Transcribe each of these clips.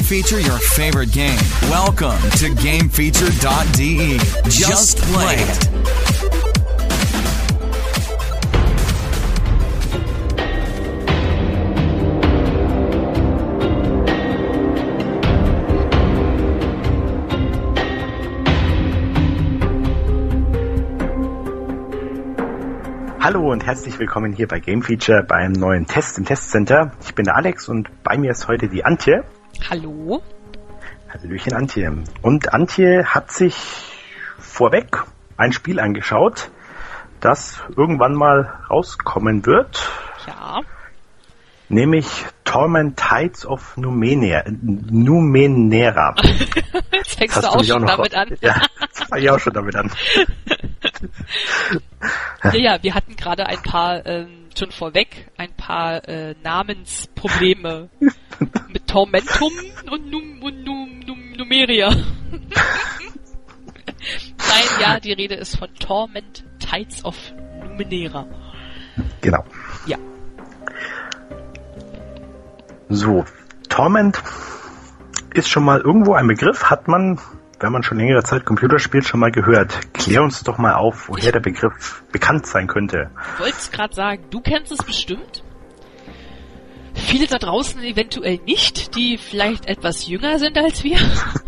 feature your favorite game. Welcome to GameFeature.de. Just play it. Hallo und herzlich willkommen hier bei GameFeature beim neuen Test im Testcenter. Ich bin der Alex und bei mir ist heute die Antje. Hallo. Hallöchen Antje. Und Antje hat sich vorweg ein Spiel angeschaut, das irgendwann mal rauskommen wird. Ja. Nämlich Torment Tides of Numenera. Jetzt fängst du auch schon damit an. Ja, das fange ich auch schon damit an. Ja, wir hatten gerade ein paar, schon vorweg, ein paar Namensprobleme mit Tormentum und Numeria. Nein, ja, die Rede ist von Torment Tides of Numenera. Genau. Ja. So, Torment ist schon mal irgendwo ein Begriff, hat man, wenn man schon längere Zeit Computer spielt, schon mal gehört. Klär uns doch mal auf, woher der Begriff bekannt sein könnte. Ich wollte es gerade sagen, du kennst es bestimmt. Viele da draußen eventuell nicht, die vielleicht etwas jünger sind als wir.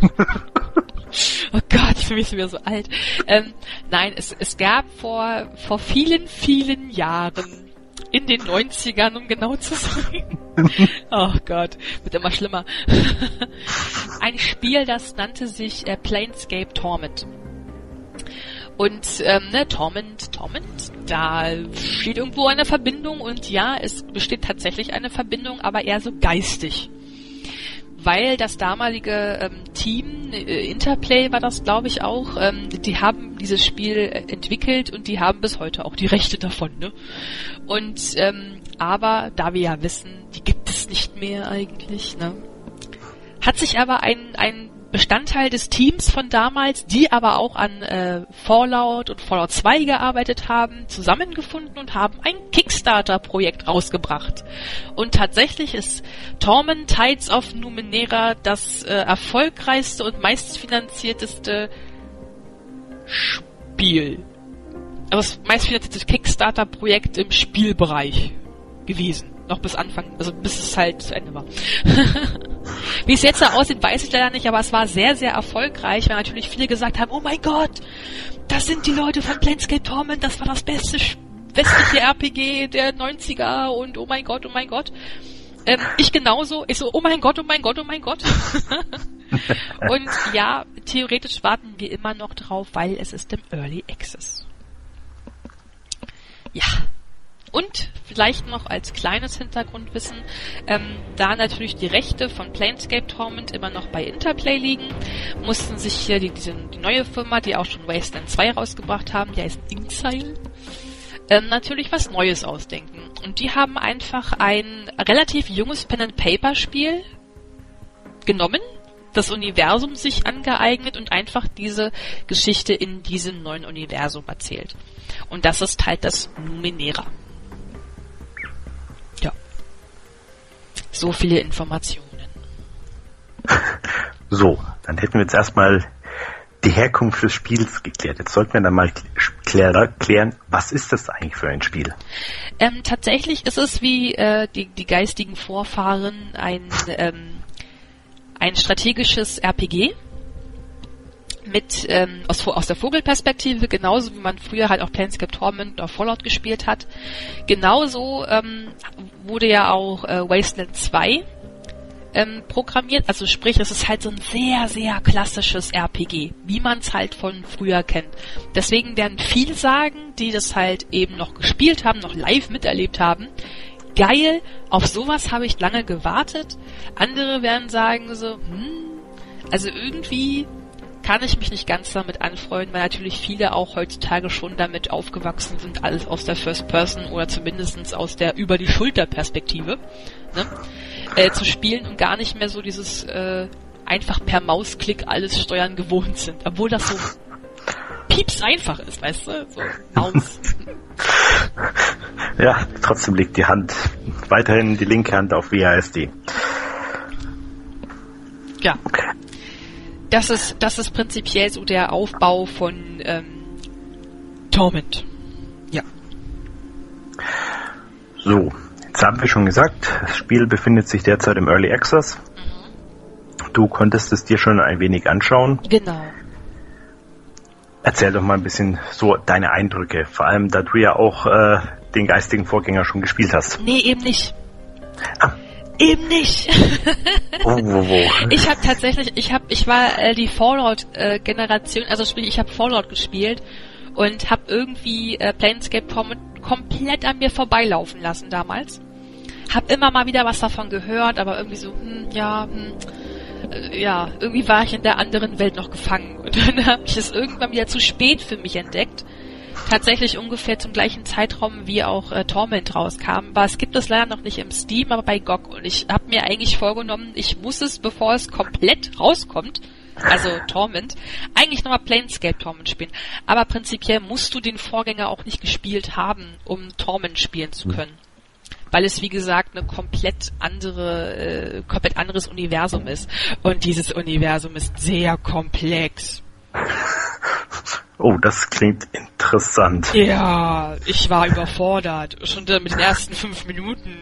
Oh Gott, ich fühle mich wieder so alt. Nein, es gab vor vielen, vielen Jahren, in den 90ern, um genau zu sein. Oh Gott, wird immer schlimmer. Ein Spiel, das nannte sich Planescape Torment. Und Torment, da steht irgendwo eine Verbindung und ja, es besteht tatsächlich eine Verbindung, aber eher so geistig. Weil das damalige Team, Interplay war das, glaube ich, auch, die haben dieses Spiel entwickelt und die haben bis heute auch die Rechte davon, ne? Und, aber da wir ja wissen, die gibt es nicht mehr eigentlich, ne? Hat sich aber ein Bestandteil des Teams von damals, die aber auch an Fallout und Fallout 2 gearbeitet haben, zusammengefunden und haben ein Kickstarter-Projekt rausgebracht. Und tatsächlich ist Torment Tides of Numenera das erfolgreichste und meistfinanzierteste Spiel. Also das meistfinanzierte Kickstarter-Projekt im Spielbereich gewesen. Noch bis Anfang, also bis es halt zu Ende war. Wie es jetzt da aussieht, weiß ich leider nicht, aber es war sehr, sehr erfolgreich, weil natürlich viele gesagt haben, oh mein Gott, das sind die Leute von Planescape Torment, das war das beste westliche RPG der 90er und oh mein Gott. Ich genauso, ich so, oh mein Gott. Und ja, theoretisch warten wir immer noch drauf, weil es ist im Early Access. Ja. Und vielleicht noch als kleines Hintergrundwissen, da natürlich die Rechte von Planescape Torment immer noch bei Interplay liegen, mussten sich hier die neue Firma, die auch schon Wasteland 2 rausgebracht haben, die heißt Inxile, natürlich was Neues ausdenken. Und die haben einfach ein relativ junges Pen-and-Paper-Spiel genommen, das Universum sich angeeignet und einfach diese Geschichte in diesem neuen Universum erzählt. Und das ist halt das Numenera. So viele Informationen. So, dann hätten wir jetzt erstmal die Herkunft des Spiels geklärt. Jetzt sollten wir dann mal klären, was ist das eigentlich für ein Spiel? Tatsächlich ist es wie die geistigen Vorfahren ein strategisches RPG mit aus der Vogelperspektive, genauso wie man früher halt auch Planescape Torment oder Fallout gespielt hat. Genauso wurde ja auch Wasteland 2 programmiert, also sprich, es ist halt so ein sehr, sehr klassisches RPG, wie man es halt von früher kennt. Deswegen werden viele sagen, die das halt eben noch gespielt haben, noch live miterlebt haben, geil, auf sowas habe ich lange gewartet. Andere werden sagen so, also irgendwie kann ich mich nicht ganz damit anfreunden, weil natürlich viele auch heutzutage schon damit aufgewachsen sind, alles aus der First Person oder zumindest aus der Über-die-Schulter-Perspektive, ne, zu spielen und gar nicht mehr so dieses einfach per Mausklick alles steuern gewohnt sind. Obwohl das so pieps einfach ist, weißt du? So Maus. Ja, trotzdem liegt die Hand, weiterhin die linke Hand auf WASD. Ja. Das ist prinzipiell so der Aufbau von Torment. Ja. So, jetzt haben wir schon gesagt, das Spiel befindet sich derzeit im Early Access. Du konntest es dir schon ein wenig anschauen. Genau. Erzähl doch mal ein bisschen so deine Eindrücke, vor allem da du ja auch den geistigen Vorgänger schon gespielt hast. Nee, eben nicht. Ah. Eben nicht. Wo? Ich habe tatsächlich, ich war die Fallout-Generation, also sprich, ich habe Fallout gespielt und habe irgendwie Planescape Torment komplett an mir vorbeilaufen lassen damals. Hab immer mal wieder was davon gehört, aber irgendwie so, irgendwie war ich in der anderen Welt noch gefangen. Und dann habe ich es irgendwann wieder zu spät für mich entdeckt. Tatsächlich ungefähr zum gleichen Zeitraum, wie auch Torment rauskam. Aber es gibt es leider noch nicht im Steam, aber bei GOG. Und ich habe mir eigentlich vorgenommen, ich muss es, bevor es komplett rauskommt, also Torment, eigentlich nochmal Planescape Torment spielen. Aber prinzipiell musst du den Vorgänger auch nicht gespielt haben, um Torment spielen zu können. Weil es, wie gesagt, eine komplett anderes Universum ist. Und dieses Universum ist sehr komplex. Oh, das klingt interessant. Ja, ich war überfordert. Schon mit den ersten 5 Minuten.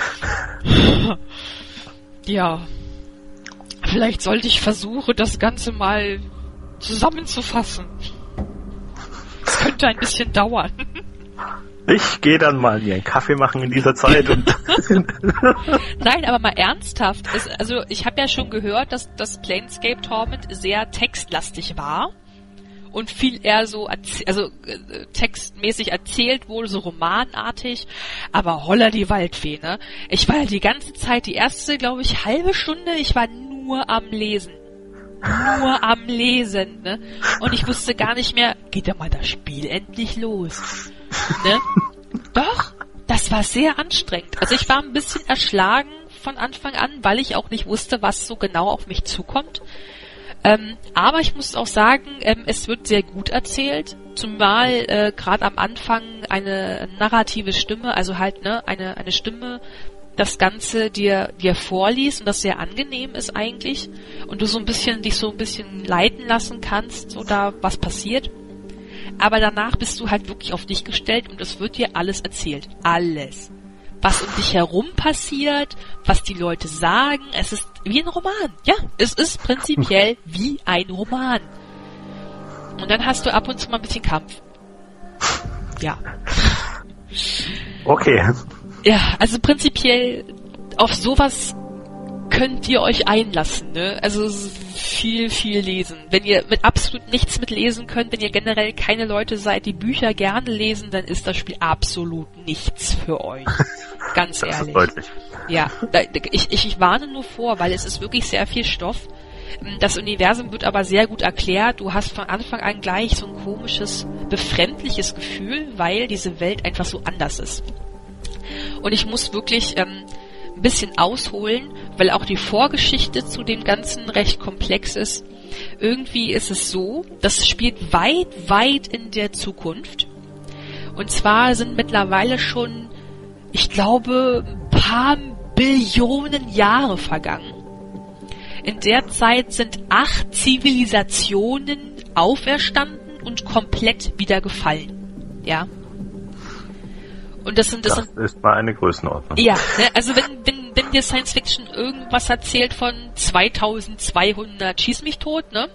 Ja. Vielleicht sollte ich versuchen, das Ganze mal zusammenzufassen. Es könnte ein bisschen dauern. Ich gehe dann mal hier einen Kaffee machen in dieser Zeit. Und Nein, aber mal ernsthaft. Also ich habe ja schon gehört, dass das Planescape Torment sehr textlastig war. Und viel eher so, textmäßig erzählt wohl, so romanartig, aber holla die Waldfee, ne? Ich war die ganze Zeit, die erste, glaube ich, halbe Stunde, ich war nur am Lesen. Ne? Und ich wusste gar nicht mehr, geht da mal das Spiel endlich los? Ne? Doch, das war sehr anstrengend. Also ich war ein bisschen erschlagen von Anfang an, weil ich auch nicht wusste, was so genau auf mich zukommt. Aber ich muss auch sagen, es wird sehr gut erzählt, zumal gerade am Anfang eine narrative Stimme, also halt eine Stimme, das Ganze dir vorliest und das sehr angenehm ist eigentlich und du dich so ein bisschen leiten lassen kannst, so da was passiert. Aber danach bist du halt wirklich auf dich gestellt und es wird dir alles erzählt. Alles. Was um dich herum passiert, was die Leute sagen, es ist wie ein Roman. Ja, es ist prinzipiell wie ein Roman. Und dann hast du ab und zu mal ein bisschen Kampf. Ja. Okay. Ja, also prinzipiell auf sowas könnt ihr euch einlassen, ne? Also viel lesen. Wenn ihr mit absolut nichts mit lesen könnt, wenn ihr generell keine Leute seid, die Bücher gerne lesen, dann ist das Spiel absolut nichts für euch. Ganz ehrlich. Das ist deutlich. Ja, ich warne nur vor, weil es ist wirklich sehr viel Stoff. Das Universum wird aber sehr gut erklärt. Du hast von Anfang an gleich so ein komisches, befremdliches Gefühl, weil diese Welt einfach so anders ist. Und ich muss wirklich ein bisschen ausholen, weil auch die Vorgeschichte zu dem Ganzen recht komplex ist. Irgendwie ist es so, das spielt weit in der Zukunft. Und zwar sind mittlerweile schon, ich glaube, ein paar Billionen Jahre vergangen. In der Zeit sind 8 Zivilisationen auferstanden und komplett wieder gefallen. Ja. Und das ist mal eine Größenordnung. Ja, ne, also wenn dir Science Fiction irgendwas erzählt von 2200 schieß mich tot, ne?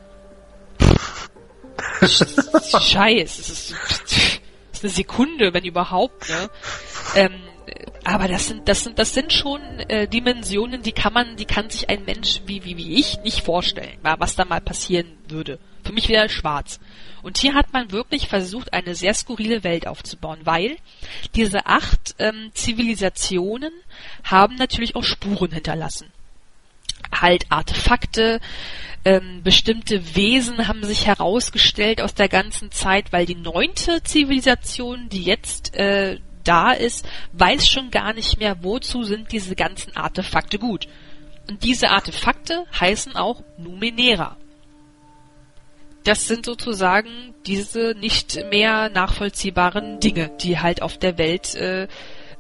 Scheiß, das ist eine Sekunde, wenn überhaupt, ne? Aber das sind schon Dimensionen, die kann sich ein Mensch wie ich nicht vorstellen, was da mal passieren würde. Für mich wäre schwarz. Und hier hat man wirklich versucht, eine sehr skurrile Welt aufzubauen, weil diese 8 Zivilisationen haben natürlich auch Spuren hinterlassen. Halt Artefakte, bestimmte Wesen haben sich herausgestellt aus der ganzen Zeit, weil die 9. Zivilisation, die jetzt da ist, weiß schon gar nicht mehr, wozu sind diese ganzen Artefakte gut. Und diese Artefakte heißen auch Numenera. Das sind sozusagen diese nicht mehr nachvollziehbaren Dinge, die halt auf der Welt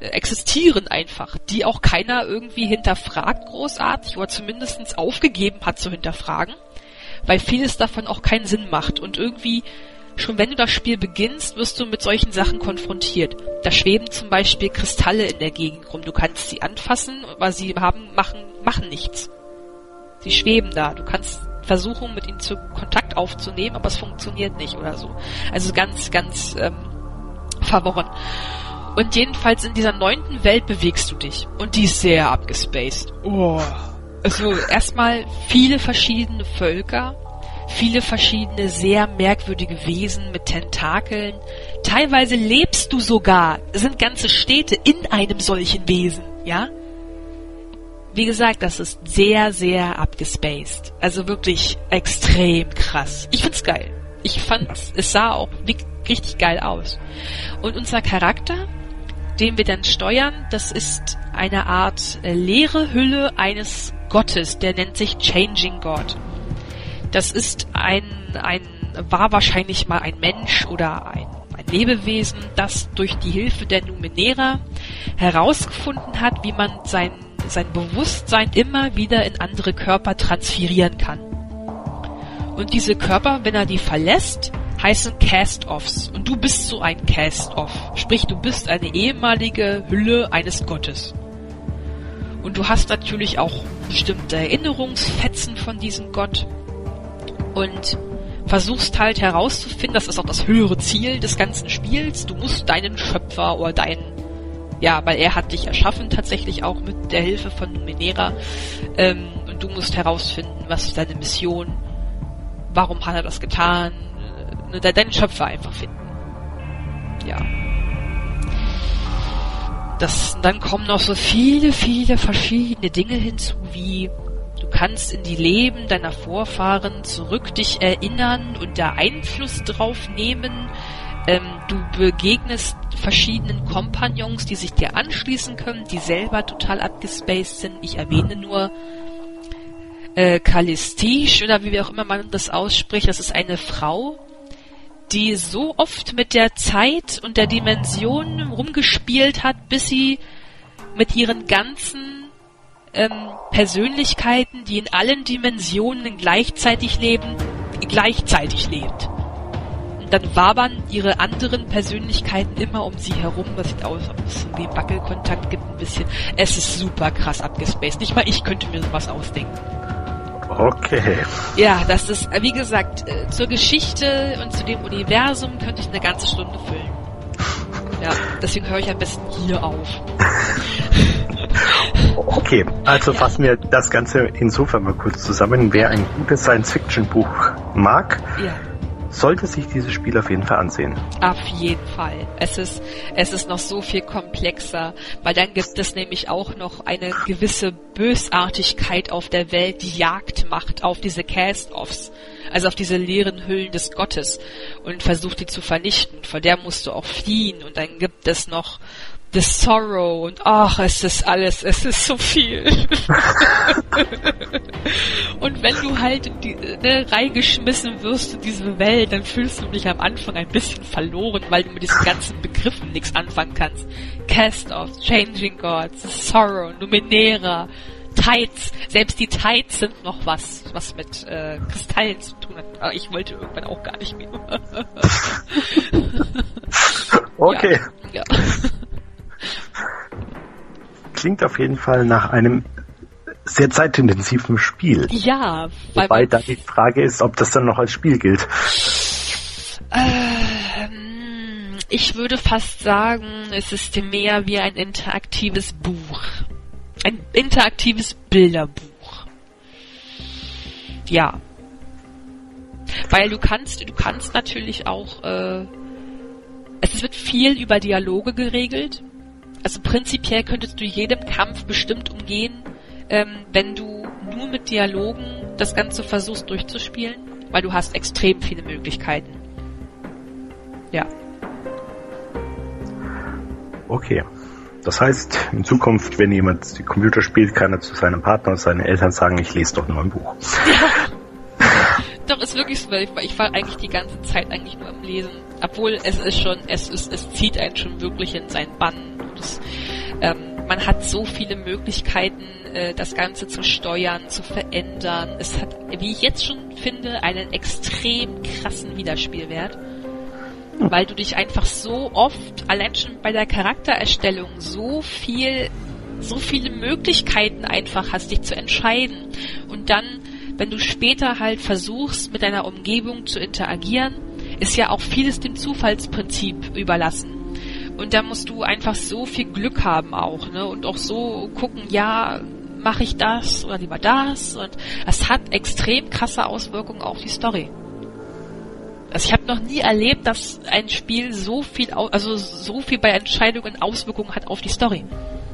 existieren einfach, die auch keiner irgendwie hinterfragt großartig oder zumindest aufgegeben hat zu hinterfragen, weil vieles davon auch keinen Sinn macht und irgendwie schon wenn du das Spiel beginnst, wirst du mit solchen Sachen konfrontiert. Da schweben zum Beispiel Kristalle in der Gegend rum. Du kannst sie anfassen, aber sie machen nichts. Sie schweben da. Du kannst versuchen, mit ihnen Kontakt aufzunehmen, aber es funktioniert nicht oder so. Also ganz, ganz verworren. Und jedenfalls in dieser 9. Welt bewegst du dich. Und die ist sehr abgespaced. Oh. Also erstmal viele verschiedene Völker, viele verschiedene sehr merkwürdige Wesen mit Tentakeln. Teilweise lebst du sogar, es sind ganze Städte in einem solchen Wesen, ja? Wie gesagt, das ist sehr, sehr abgespaced. Also wirklich extrem krass. Ich find's geil. Ich fand, es sah auch richtig geil aus. Und unser Charakter, den wir dann steuern, das ist eine Art leere Hülle eines Gottes, der nennt sich Changing God. Das ist war wahrscheinlich mal ein Mensch oder ein Lebewesen, das durch die Hilfe der Numenera herausgefunden hat, wie man sein Bewusstsein immer wieder in andere Körper transferieren kann. Und diese Körper, wenn er die verlässt, heißen Cast-Offs. Und du bist so ein Cast-Off. Sprich, du bist eine ehemalige Hülle eines Gottes. Und du hast natürlich auch bestimmte Erinnerungsfetzen von diesem Gott. Und versuchst halt herauszufinden, das ist auch das höhere Ziel des ganzen Spiels, du musst deinen Schöpfer oder weil er hat dich erschaffen, tatsächlich auch mit der Hilfe von Numenera, und du musst herausfinden, was ist deine Mission, warum hat er das getan, deinen Schöpfer einfach finden. Ja. Dann kommen noch so viele, viele verschiedene Dinge hinzu, wie du kannst in die Leben deiner Vorfahren zurück dich erinnern und da Einfluss drauf nehmen. Du begegnest verschiedenen Kompagnons, die sich dir anschließen können, die selber total abgespaced sind. Ich erwähne nur Kalistisch oder wie auch immer man das ausspricht. Das ist eine Frau, die so oft mit der Zeit und der Dimension rumgespielt hat, bis sie mit ihren ganzen Persönlichkeiten, die in allen Dimensionen gleichzeitig lebt. Und dann wabern ihre anderen Persönlichkeiten immer um sie herum. Das sieht aus, ob es irgendwie Wackelkontakt gibt ein bisschen. Es ist super krass abgespaced. Nicht mal ich könnte mir sowas ausdenken. Okay. Ja, das ist, wie gesagt, zur Geschichte und zu dem Universum könnte ich eine ganze Stunde füllen. Ja, deswegen höre ich am besten hier auf. Okay, also fassen wir das Ganze insofern mal kurz zusammen. Wer ein gutes Science-Fiction-Buch mag, sollte sich dieses Spiel auf jeden Fall ansehen. Auf jeden Fall. Es ist noch so viel komplexer, weil dann gibt es nämlich auch noch eine gewisse Bösartigkeit auf der Welt, die Jagd macht auf diese Cast-Offs, also auf diese leeren Hüllen des Gottes und versucht die zu vernichten. Vor der musst du auch fliehen und dann gibt es noch The Sorrow und es ist so viel. Und wenn du halt reingeschmissen wirst in diese Welt, dann fühlst du dich am Anfang ein bisschen verloren, weil du mit diesen ganzen Begriffen nichts anfangen kannst. Cast-Offs, Changing Gods, The Sorrow, Numenera, Tides, selbst die Tides sind noch was mit Kristallen zu tun hat. Aber ich wollte irgendwann auch gar nicht mehr. Okay. Ja. Klingt auf jeden Fall nach einem sehr zeitintensiven Spiel. Ja. Wobei dann die Frage ist, ob das dann noch als Spiel gilt. Ich würde fast sagen, es ist mehr wie ein interaktives Buch. Ein interaktives Bilderbuch. Ja. Weil du kannst natürlich auch, es wird viel über Dialoge geregelt. Also prinzipiell könntest du jedem Kampf bestimmt umgehen, wenn du nur mit Dialogen das Ganze versuchst durchzuspielen, weil du hast extrem viele Möglichkeiten. Ja. Okay. Das heißt, in Zukunft, wenn jemand die Computer spielt, kann er zu seinem Partner und seinen Eltern sagen, ich lese doch nur ein Buch. Ja. Doch, ist wirklich so, weil ich war eigentlich die ganze Zeit eigentlich nur am Lesen. Obwohl es zieht einen schon wirklich in seinen Bann. Man hat so viele Möglichkeiten, das Ganze zu steuern, zu verändern. Es hat, wie ich jetzt schon finde, einen extrem krassen Wiederspielwert, weil du dich einfach so oft, allein schon bei der Charaktererstellung, so viele Möglichkeiten einfach hast, dich zu entscheiden. Und dann, wenn du später halt versuchst, mit deiner Umgebung zu interagieren, ist ja auch vieles dem Zufallsprinzip überlassen. Und da musst du einfach so viel Glück haben auch, ne? Und auch so gucken, ja, mache ich das oder lieber das? Und es hat extrem krasse Auswirkungen auf die Story. Also ich habe noch nie erlebt, dass ein Spiel so viel bei Entscheidungen Auswirkungen hat auf die Story.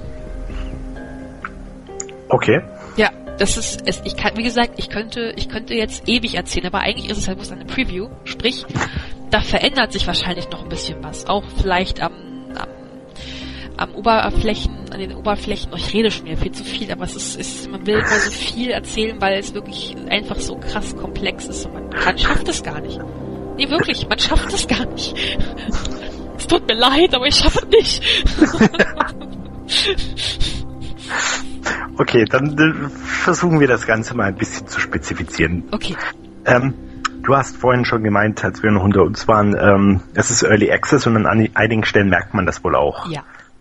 Okay. Ja, das ist es. Wie gesagt, ich könnte jetzt ewig erzählen, aber eigentlich ist es halt bloß eine Preview. Sprich, da verändert sich wahrscheinlich noch ein bisschen was. Auch vielleicht an den Oberflächen. Ich rede schon wieder viel zu viel, aber man will immer so viel erzählen, weil es wirklich einfach so krass komplex ist und man schafft es gar nicht. Nee, wirklich, man schafft es gar nicht. Es tut mir leid, aber ich schaffe es nicht. Okay, dann versuchen wir das Ganze mal ein bisschen zu spezifizieren. Okay. Du hast vorhin schon gemeint, als wir noch unter uns waren, es ist Early Access und an einigen Stellen merkt man das wohl auch. Ja.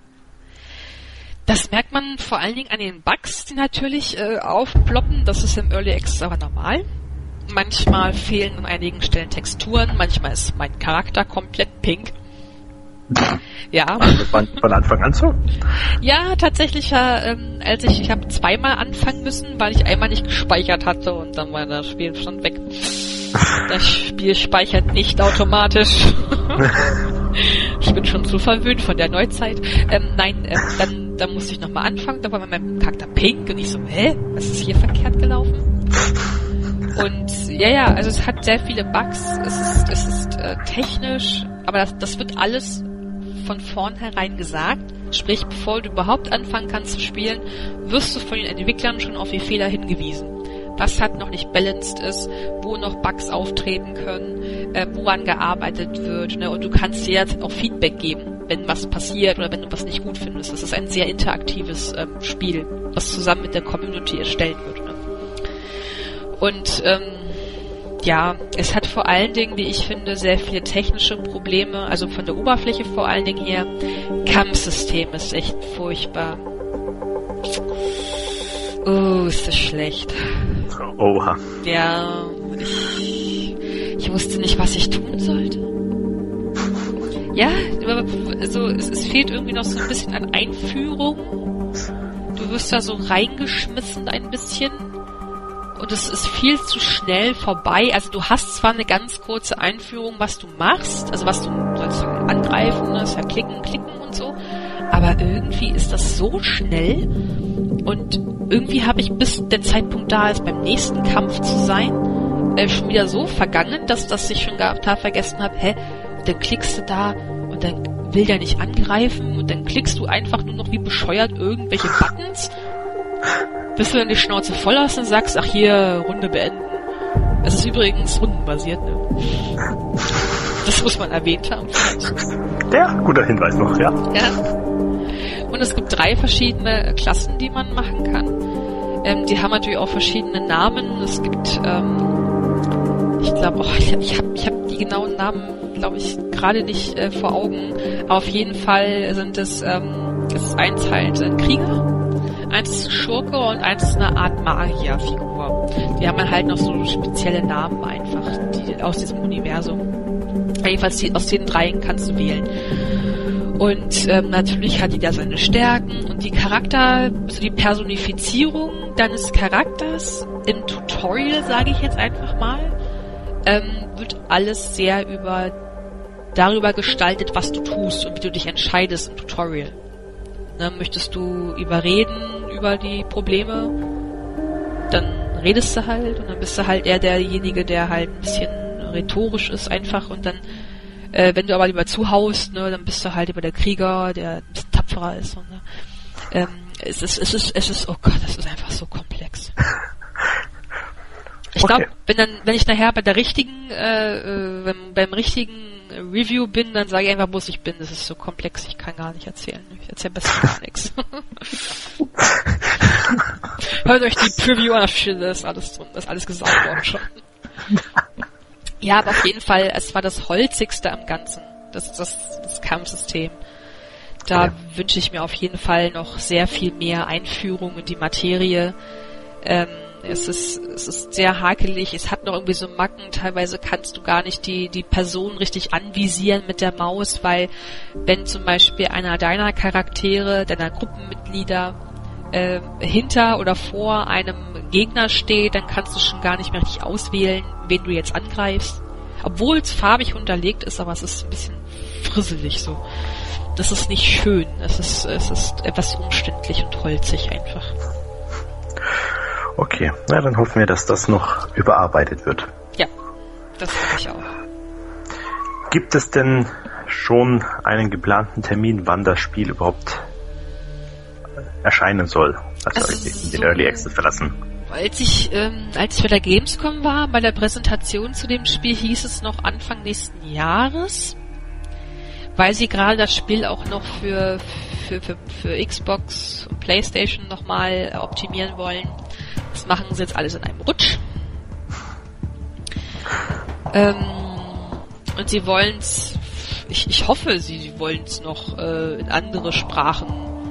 Das merkt man vor allen Dingen an den Bugs, die natürlich aufploppen. Das ist im Early Access aber normal. Manchmal fehlen an einigen Stellen Texturen. Manchmal ist mein Charakter komplett pink. Ja. Von Anfang an so? Ja, tatsächlich, ich habe zweimal anfangen müssen, weil ich einmal nicht gespeichert hatte und dann war das Spiel schon weg. Das Spiel speichert nicht automatisch. Ich bin schon zu verwöhnt von der Neuzeit. Dann musste ich nochmal anfangen, da war mein Charakter pink und ich so, was ist hier verkehrt gelaufen? Und also es hat sehr viele Bugs, es ist technisch, aber das wird alles von vornherein gesagt. Sprich, bevor du überhaupt anfangen kannst zu spielen, wirst du von den Entwicklern schon auf die Fehler hingewiesen. Was halt noch nicht balanced ist, wo noch Bugs auftreten können, woran gearbeitet wird, ne? Und du kannst dir jetzt auch Feedback geben, wenn was passiert oder wenn du was nicht gut findest. Das ist ein sehr interaktives Spiel, was zusammen mit der Community erstellt wird. Ne? Und es hat vor allen Dingen, wie ich finde, sehr viele technische Probleme, also von der Oberfläche vor allen Dingen her. Kampfsystem ist echt furchtbar. Ist das schlecht. Oha. Ja, ich wusste nicht, was ich tun sollte. Ja, also es fehlt irgendwie noch so ein bisschen an Einführung. Du wirst da so reingeschmissen ein bisschen. Und es ist viel zu schnell vorbei. Also du hast zwar eine ganz kurze Einführung, was du machst, also was du sollst angreifen, das ja klicken und so, aber irgendwie ist das so schnell und irgendwie habe ich, bis der Zeitpunkt da ist, beim nächsten Kampf zu sein, schon wieder so vergangen, dass ich schon total vergessen habe, und dann klickst du da und dann will der nicht angreifen und dann klickst du einfach nur noch wie bescheuert irgendwelche Buttons, bis du dann die Schnauze voll hast und sagst, ach hier, Runde beenden. Es ist übrigens rundenbasiert, ne? Das muss man erwähnt haben. Ja, guter Hinweis noch, ja. Ja. Und es gibt 3 verschiedene Klassen, die man machen kann. Die haben natürlich auch verschiedene Namen. Es gibt, ich glaube, ich hab die genauen Namen, glaube ich, gerade nicht vor Augen. Aber auf jeden Fall sind es ist eins halt ein Krieger, eins ist ein Schurke und eins ist eine Art Magierfigur. Die haben halt noch so spezielle Namen einfach, die aus diesem Universum. Jedenfalls aus den 3 kannst du wählen. Und natürlich hat jeder seine Stärken und die also die Personifizierung deines Charakters im Tutorial, sage ich jetzt einfach mal, wird alles sehr darüber gestaltet, was du tust und wie du dich entscheidest im Tutorial. Ne, möchtest du überreden über die Probleme, dann redest du halt und dann bist du halt eher derjenige, der halt ein bisschen rhetorisch ist einfach und dann wenn du aber lieber zuhaust, ne, dann bist du halt über der Krieger, der ein bisschen tapferer ist. Und, es ist, oh Gott, das ist einfach so komplex. Ich glaube, wenn ich nachher bei der richtigen, beim richtigen Review bin, dann sage ich einfach, wo ich bin. Das ist so komplex, ich kann gar nicht erzählen. Ich erzähle besser gar nichts. Hört euch die Preview an, da ist alles drin, da ist alles gesagt worden schon. Ja, aber auf jeden Fall, es war das Holzigste am Ganzen, das Kampfsystem. Da wünsche ich mir auf jeden Fall noch sehr viel mehr Einführung in die Materie. Es ist sehr hakelig, es hat noch irgendwie so Macken, teilweise kannst du gar nicht die Person richtig anvisieren mit der Maus, weil wenn zum Beispiel einer deiner Charaktere, deiner Gruppenmitglieder hinter oder vor einem Gegner steht, dann kannst du schon gar nicht mehr richtig auswählen, wen du jetzt angreifst. Obwohl es farbig unterlegt ist, aber es ist ein bisschen frisselig so. Das ist nicht schön, es ist etwas umständlich und holzig einfach. Okay, na dann hoffen wir, dass das noch überarbeitet wird. Ja, das hoffe ich auch. Gibt es denn schon einen geplanten Termin, wann das Spiel überhaupt erscheinen soll? Also den Early Access verlassen. Als ich bei der Gamescom war, bei der Präsentation zu dem Spiel, hieß es noch Anfang nächsten Jahres, weil sie gerade das Spiel auch noch für Xbox und PlayStation nochmal optimieren wollen. Das machen sie jetzt alles in einem Rutsch. Und sie wollen's, ich hoffe, sie wollen's noch in andere Sprachen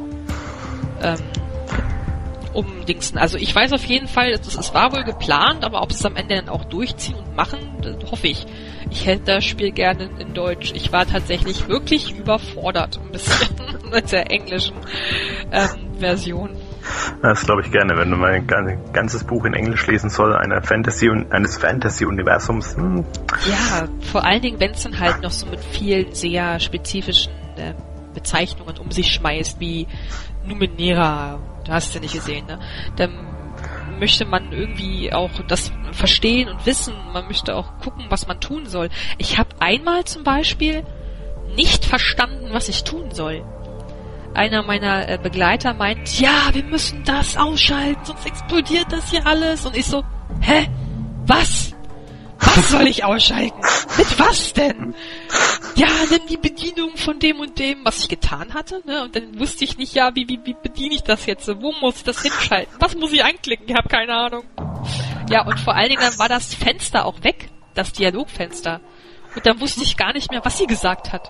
umdingsen. Also ich weiß auf jeden Fall, es war wohl geplant, aber ob sie es am Ende dann auch durchziehen und machen, das hoffe ich. Ich hätte das Spiel gerne in Deutsch. Ich war tatsächlich wirklich überfordert ein bisschen mit der englischen Version. Das glaube ich gerne, wenn du mal ein ganzes Buch in Englisch lesen soll, eines Fantasy-Universums. Ja, vor allen Dingen, wenn es dann halt noch so mit vielen sehr spezifischen Bezeichnungen um sich schmeißt, wie Numenera, du hast es ja nicht gesehen, ne? Dann möchte man irgendwie auch das verstehen und wissen, man möchte auch gucken, was man tun soll. Ich habe einmal zum Beispiel nicht verstanden, was ich tun soll. Einer meiner Begleiter meint, ja, wir müssen das ausschalten, sonst explodiert das hier alles. Und ich so, hä? Was? Was soll ich ausschalten? Mit was denn? Ja, nimm die Bedienung von dem und dem, was ich getan hatte, ne? Und dann wusste ich nicht, ja, wie bediene ich das jetzt? Wo muss ich das hinschalten? Was muss ich anklicken? Ich habe keine Ahnung. Ja, und vor allen Dingen dann war das Fenster auch weg, das Dialogfenster. Und dann wusste ich gar nicht mehr, was sie gesagt hat.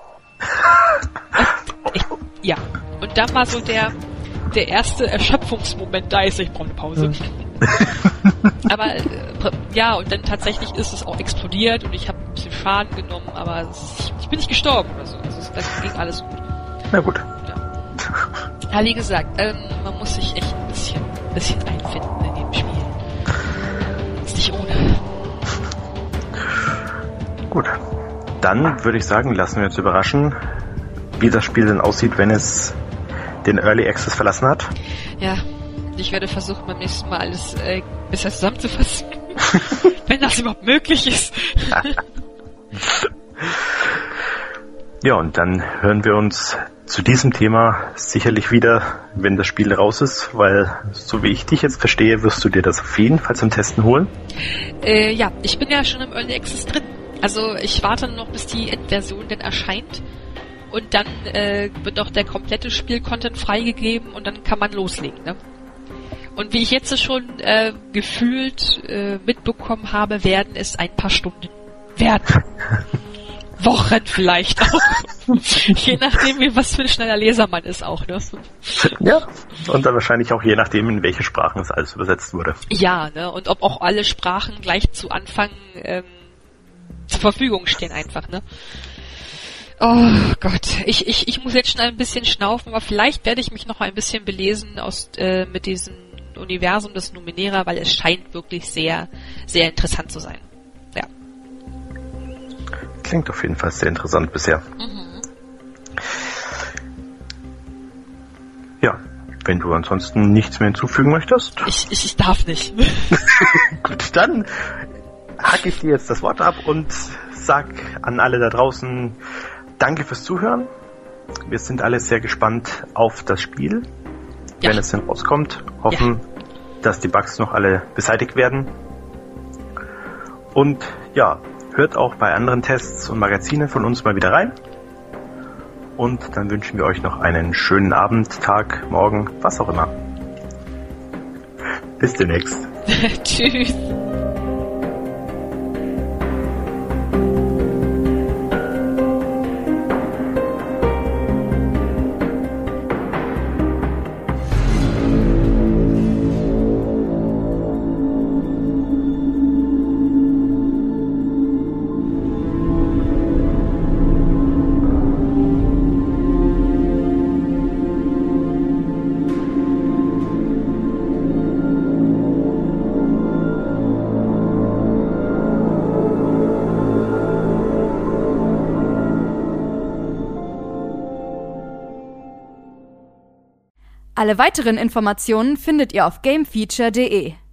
Ja, und dann war so der erste Erschöpfungsmoment da, ich brauche eine Pause. Aber ja, und dann tatsächlich ist es auch explodiert und ich habe ein bisschen Schaden genommen, aber ich bin nicht gestorben oder so. Also das ging alles gut. Na gut. Ja, wie gesagt, man muss sich echt ein bisschen einfinden in dem Spiel. Ist nicht ohne. Gut. Dann würde ich sagen, lassen wir uns überraschen, wie das Spiel denn aussieht, wenn es den Early Access verlassen hat. Ja, ich werde versuchen, beim nächsten Mal alles besser zusammenzufassen. Wenn das überhaupt möglich ist. Ja, und dann hören wir uns zu diesem Thema sicherlich wieder, wenn das Spiel raus ist, weil, so wie ich dich jetzt verstehe, wirst du dir das auf jeden Fall zum Testen holen. Ja, ich bin ja schon im Early Access drin. Also ich warte noch, bis die Endversion denn erscheint. Und dann wird auch der komplette Spielcontent freigegeben und dann kann man loslegen, ne? Und wie ich jetzt schon gefühlt mitbekommen habe, werden es ein paar Stunden werden. Wochen vielleicht auch. Je nachdem, was für ein schneller Leser man ist auch, ne? Ja, und dann wahrscheinlich auch je nachdem, in welche Sprachen es alles übersetzt wurde. Ja, ne? Und ob auch alle Sprachen gleich zu Anfang zur Verfügung stehen einfach, ne? Oh Gott, ich muss jetzt schon ein bisschen schnaufen, aber vielleicht werde ich mich noch ein bisschen belesen mit diesem Universum des Numenera, weil es scheint wirklich sehr, sehr interessant zu sein. Ja. Klingt auf jeden Fall sehr interessant bisher. Mhm. Ja, wenn du ansonsten nichts mehr hinzufügen möchtest. Ich darf nicht. Gut, dann hacke ich dir jetzt das Wort ab und sag an alle da draußen danke fürs Zuhören. Wir sind alle sehr gespannt auf das Spiel, ja, wenn es denn rauskommt. Hoffen, dass die Bugs noch alle beseitigt werden. Und ja, hört auch bei anderen Tests und Magazinen von uns mal wieder rein. Und dann wünschen wir euch noch einen schönen Abend, Tag, Morgen, was auch immer. Bis demnächst. Tschüss. Alle weiteren Informationen findet ihr auf gamefeature.de.